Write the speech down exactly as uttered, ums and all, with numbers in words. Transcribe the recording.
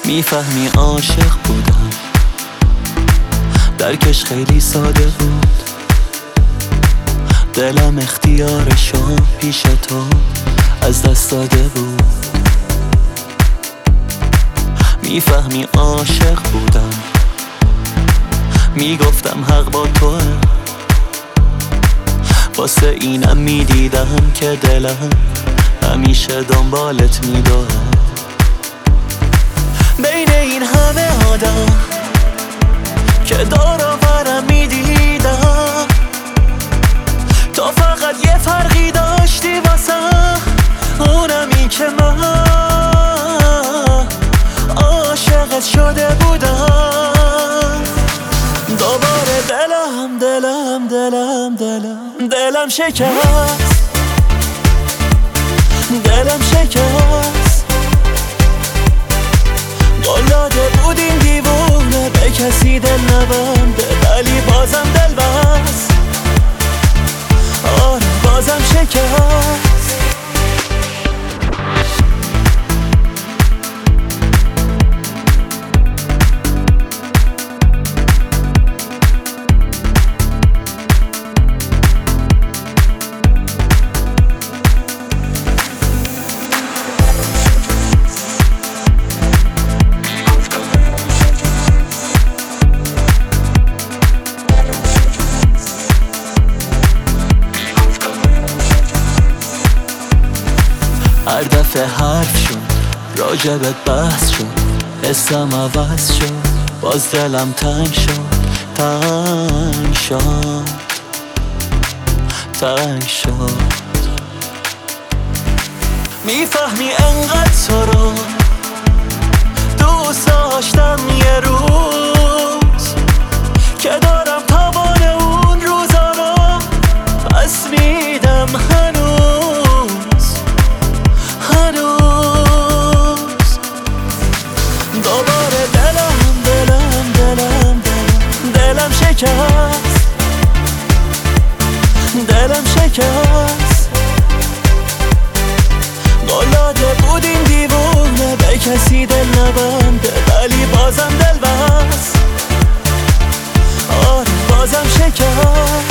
میفهمی عاشق بودم، درکش خیلی ساده بود. دلم اختیارشو پیش تو از دست داده بود. میفهمی عاشق بودم، میگفتم حق با توه. واسه اینم میدیدم که دلم همیشه دنبالت میدوه. بین این همه آدم که دور و برم میدیدم، تو فقط یه فرقی داشتی واسم، اونمی که من عاشقت شده بودم. دوباره دلم دلم دلم دلم دلم شکست، دلم شکست. قلاده بودیم دیوونه، به کسی دل نبنده، ولی بازم دل بست. آره بازم شکست. هر دفعه حرف شد، راجبت بحث شد، حسم عوض شد، باز دلم تنگ شد، تنگ شد، تنگ شد. میفهمی انقدر تو رو دوست داشتم یه روز، که دارم توان اون روزا رو پس میدم هنوز، هنوز. دوباره دلم دلم دلم دلم دلم شکست، دلم شکست. قلاده بودیم دیوونه، به کسی دل نبنده، ولی بازم دل بست. آره بازم شکست.